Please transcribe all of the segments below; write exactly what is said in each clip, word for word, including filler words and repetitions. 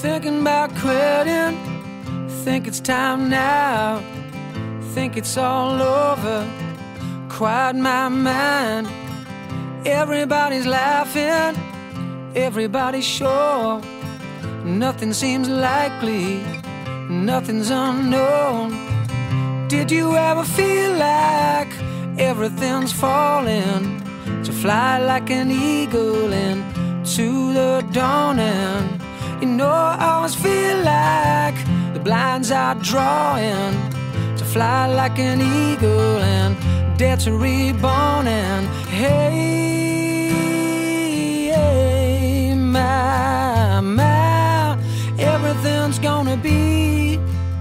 Thinking about quitting, think it's time now, think it's all over, quiet my mind. Everybody's laughing, everybody's sure, nothing seems likely, nothing's unknown. Did you ever feel like everything's falling, to fly like an eagle into the dawning? You know, I always feel like the blinds are drawing, to fly like an eagle and dare to reborn. And hey, hey, my, my, everything's gonna be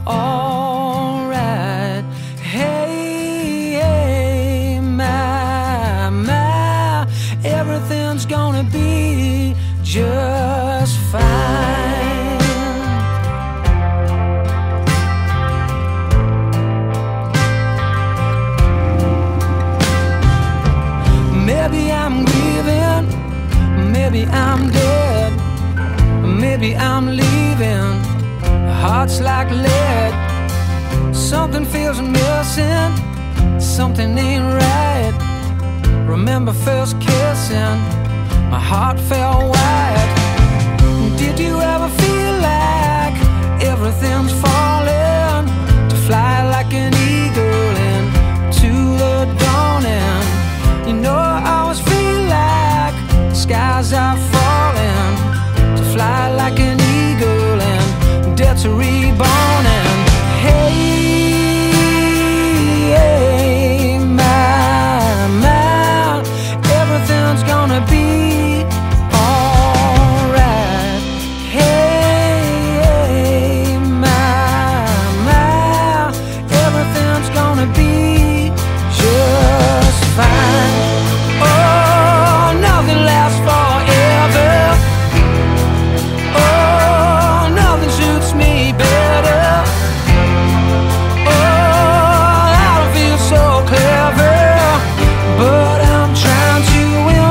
alright. Hey, hey, my, my, everything's gonna be just fine. Maybe I'm grieving, maybe I'm dead, maybe I'm leaving, heart's like lead. Something feels missing, something ain't right. Remember first kissing, my heart felt wide. Did you ever feel like everything's falling, to fly like an eagle into the dawning? You know, I always feel like the skies are falling, to fly like an eagle and dare to reborn. And hey, hey, my, my, everything's gonna be alright. Hey, hey, my, my, everything's gonna be just fine. Oh, nothing lasts forever. Oh, nothing suits me better. Oh, I don't feel so clever, but I'm trying to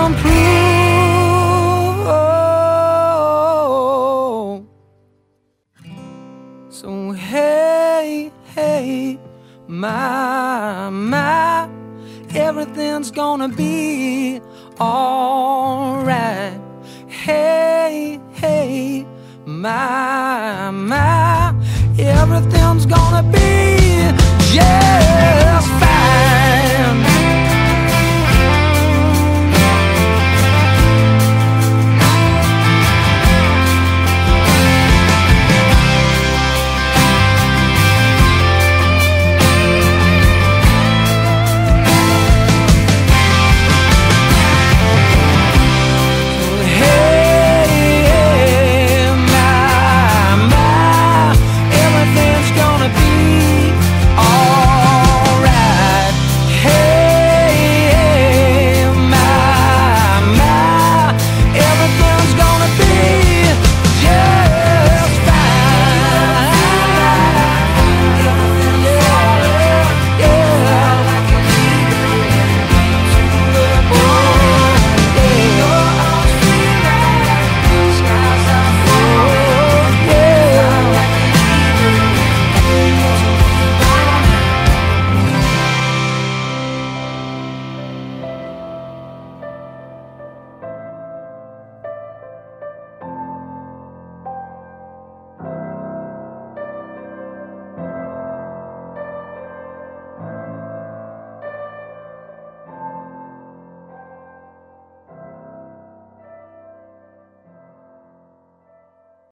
improve. So hey, hey, my, my, everything's gonna be alright. Hey, hey, my, my, everything's gonna be